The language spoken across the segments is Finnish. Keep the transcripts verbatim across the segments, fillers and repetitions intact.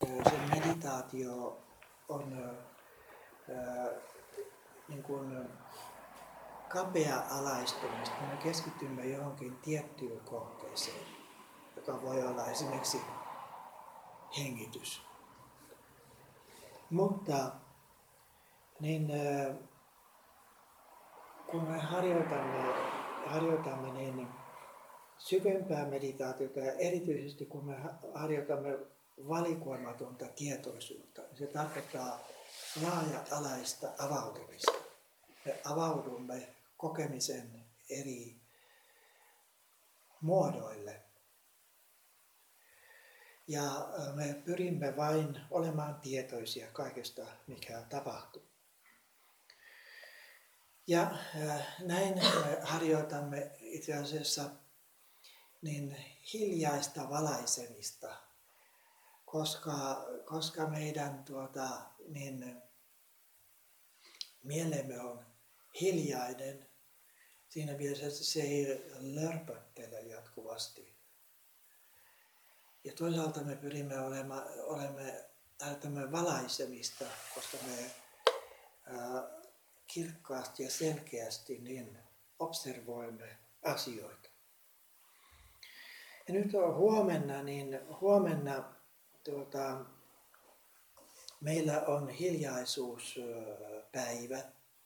se meditaatio on niin kuin kapea alaistumista, kun me keskitymme johonkin tiettyyn kohteeseen, joka voi olla esimerkiksi hengitys. Mutta niin, kun me harjoitamme, harjoitamme niin syvempää meditaatiota ja erityisesti kun me harjoitamme valikoimatonta tietoisuutta, niin se tarkoittaa laaja-alaista avautumista. Me avaudumme kokemisen eri muodoille. Ja me pyrimme vain olemaan tietoisia kaikesta, mikä tapahtuu. Ja näin me harjoitamme itse asiassa niin hiljaista valaisemista, koska, koska meidän tuota, niin, mielemme on hiljainen. Siinä mielessä se ei lörpöttele jatkuvasti. Ja toisaalta me pyrimme olemaan, olemme täytämme valaisemista, koska me ää, kirkkaasti ja selkeästi niin observoimme asioita. Ja nyt on huomenna, niin huomenna tuota, meillä on hiljaisuuspäivä.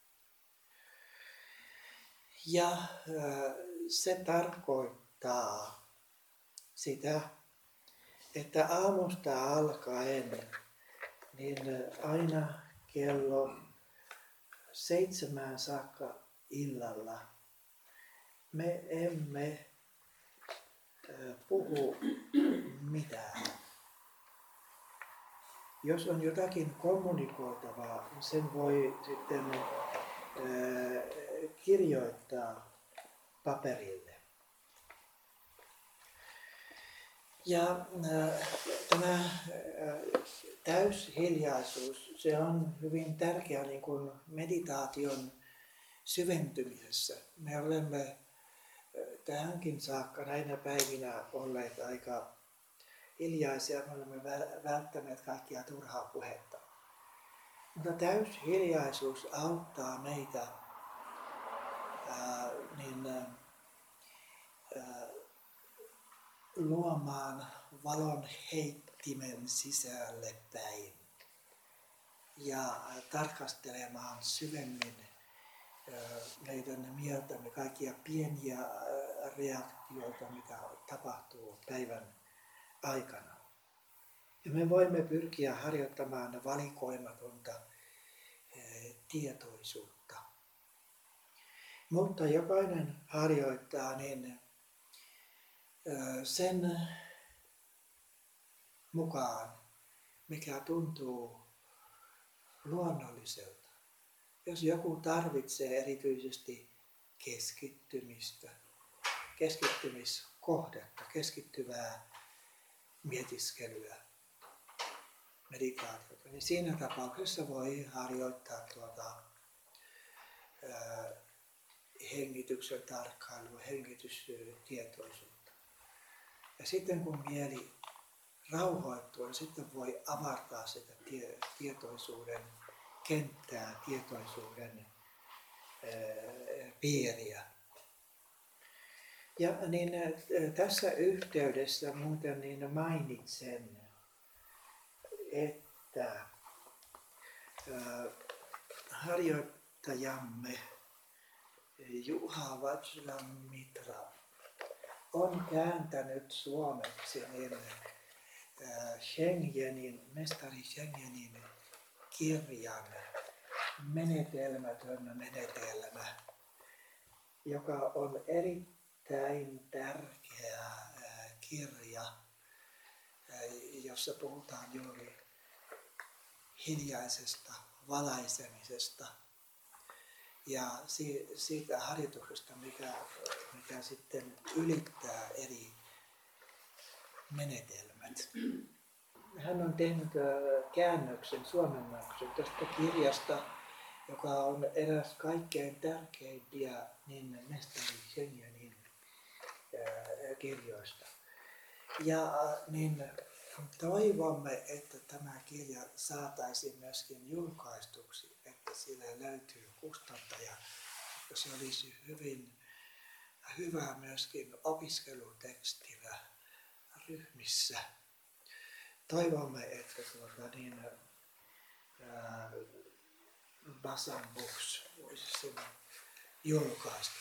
Ja ää, se tarkoittaa sitä, että aamusta alkaen niin aina kello seitsemään saakka illalla me emme puhu mitään. Jos on jotakin kommunikoitavaa, niin sen voi sitten kirjoittaa paperille. Ja tämä täyshiljaisuus, se on hyvin tärkeä niin kuin meditaation syventymisessä. Me olemme tähänkin saakka näinä päivinä olleet aika hiljaisia, me olemme välttäneet kaikkia turhaa puhetta. Mutta täyshiljaisuus auttaa meitä ää, niin, ää, luomaan valon heittimen sisälle päin ja tarkastelemaan syvemmin meidän mieltämme kaikkia pieniä reaktioita, mitä tapahtuu päivän aikana. Ja me voimme pyrkiä harjoittamaan valikoimatonta tietoisuutta. Mutta jokainen harjoittaa niin sen mukaan, mikä tuntuu luonnolliselta. Jos joku tarvitsee erityisesti keskittymistä, keskittymiskohdetta, keskittyvää mietiskelyä, meditaatiota, niin siinä tapauksessa voi harjoittaa tuota, ää, hengityksen tarkkailua, hengitystietoisuutta. Ja sitten kun mieli rauhoittuu, niin sitten voi avartaa sitä tie, tietoisuuden kenttää, tietoisuuden ää, piiriä. Ja niin, ää, tässä yhteydessä muuten niin mainitsen, että ää, harjoittajamme Juha Vajramitra on kääntänyt suomeksi niin, ää, Schengenin, mestari Schengenin kirjan Menetelmätön menetelmä, joka on erittäin tärkeä kirja, jossa puhutaan juuri hiljaisesta valaisemisesta ja siitä harjoituksesta, mikä, mikä sitten ylittää eri menetelmät. Hän on tehnyt käännöksen, suomennoksen tästä kirjasta, joka on eräs kaikkein tärkeimpiä niin mestari Schengenin kirjoista. Ja niin Toivomme, että tämä kirja saataisiin myöskin julkaistuksi, että sille löytyy kustantaja, että se olisi hyvin hyvä myöskin opiskelutekstinä ryhmissä. Toivomme, että tuota, niin, ää, Basan Books voisi sen julkaista.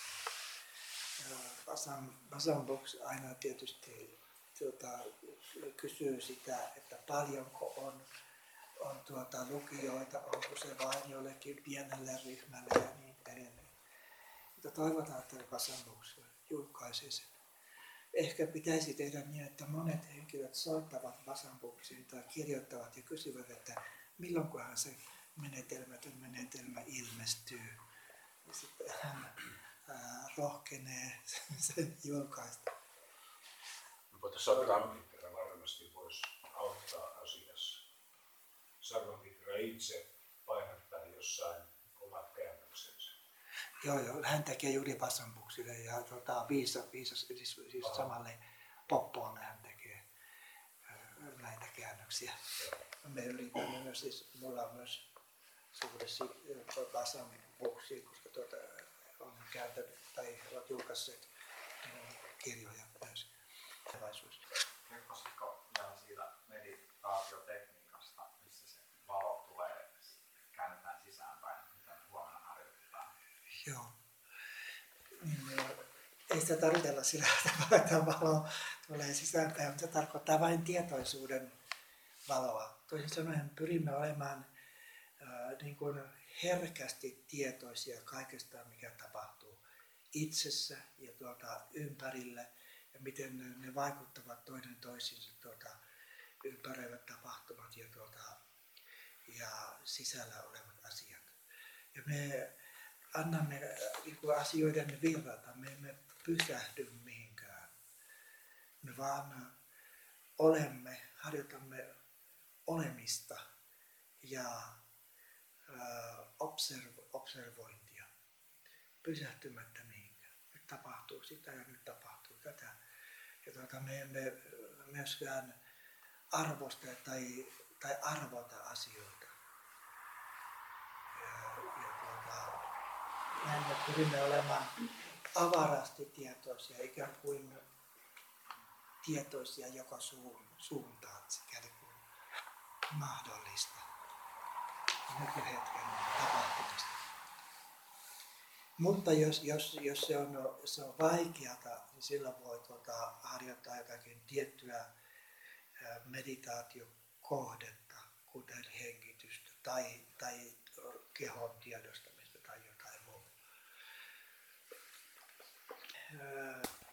Basan, Basan Books aina tietysti tuota, kysyy sitä, että paljonko on, on tuota, lukijoita, onko se vain jollekin pienelle ryhmälle ja niin edelleen. Mutta toivotaan, että Basan Books julkaisee sen. Ehkä pitäisi tehdä niin, että monet henkilöt soittavat Basan Booksin tai kirjoittavat ja kysyvät, että milloinkohan se menetelmätön menetelmä ilmestyy. Ja sitten hän ää, rohkenee sen julkaista. Mutta Sarvankirja varmasti voisi auttaa asiassa. Sarvankirja itse painottaa jossain omat käännöksensä. Joo, joo, hän tekee juuri Basan Booksille ja tuota, viisa, viisa, siis, siis samalle Poppoon hän tekee ää, näitä käännöksiä. Me yritämme myös, siis mulla on myös suuresti Basan Booksia, koska tuota, on kääntänyt tai ovat julkaisseet kirjoja myös. Kertoisitko vielä siitä meditaatiotekniikasta, missä se valo tulee, käännetään sisäänpäin, mitä huomenna harjoitetaan? Joo. Niin, ei sitä tarvitella sillä tavalla, että valo tulee sisäänpäin, mutta se tarkoittaa vain tietoisuuden valoa. Toisin sanoen pyrimme olemaan ää, niin kuin herkästi tietoisia kaikesta, mikä tapahtuu itsessä ja tuota, ympärillä ja miten ne, ne vaikuttavat toinen toisiinsa tuota, ympäröivät tapahtumat ja, tuota, ja sisällä olevat asiat. Ja me annamme niin kuin asioiden virrata, me emme pysähdy mihinkään. Me vaan olemme, harjoitamme olemista ja Observo, observointia, pysähtymättä mihinkään. Nyt tapahtuu sitä ja nyt tapahtuu tätä. Ja tuota, me emme myöskään arvosta tai, tai arvota asioita. Ja, ja tuota, näin me pyrimme olemaan avarasti tietoisia, ikään kuin tietoisia joka suuntaan, sikäli kuin mahdollista. Nykyhetken tapahtumista. Mutta jos, jos, jos se, on, se on vaikeata, niin silloin voi tuota, harjoittaa jotakin tiettyä meditaatiokohdetta, kuten hengitystä tai, tai kehon tiedostamista.